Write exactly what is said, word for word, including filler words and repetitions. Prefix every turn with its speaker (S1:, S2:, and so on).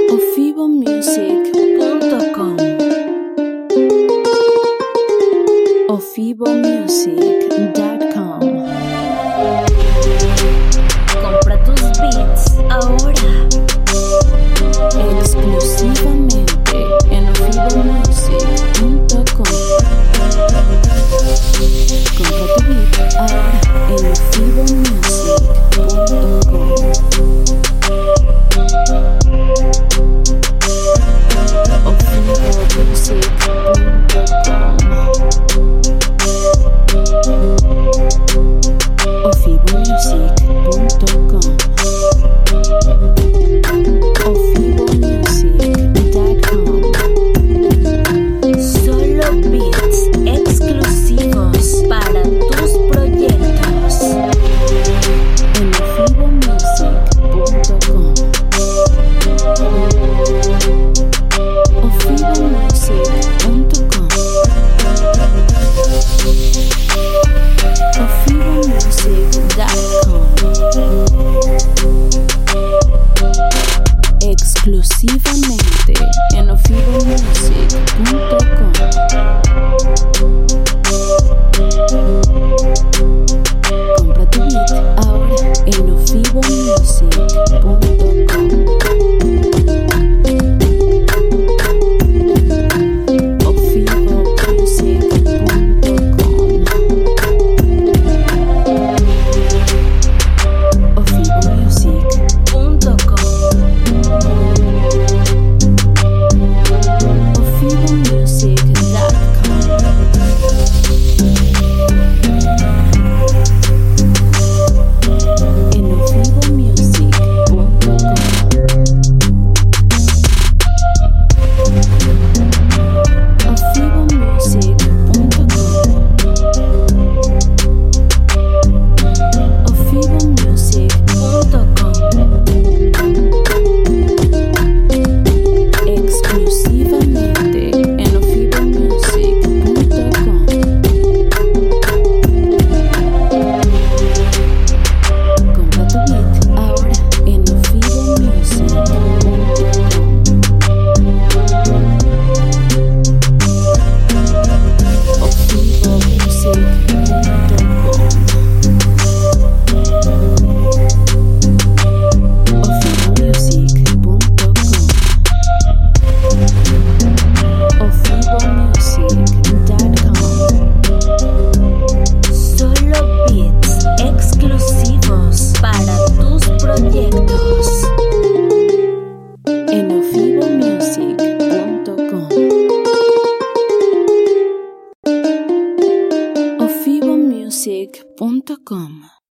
S1: ofibo music punto com. ofibo music punto com. Compra tus beats ahora, exclusivamente en ofibo music punto com. Compra tu beat ahora en ofibo music punto com. ofibo music punto com. ofibo music punto com. Solo beats exclusivos para tus proyectos en ofibo music punto com. ofibo music punto com. ofibo music punto com. Exclusivamente en ofibo music punto com. Compra tu beat ahora en ofibo music punto com. ofibo music punto com. ofibo music punto com. ofibo music punto com. En ofibo music punto com. ofibo music punto com. ofibo music punto com. Exclusivamente en ofibo music punto com. Compra tu beat ahora en ofibo music punto com. ofibo music punto com. ofibo music punto com. ofibo music punto com. Solo beats exclusivos para tus proyectos en ofibo music punto com. ofibo music punto com.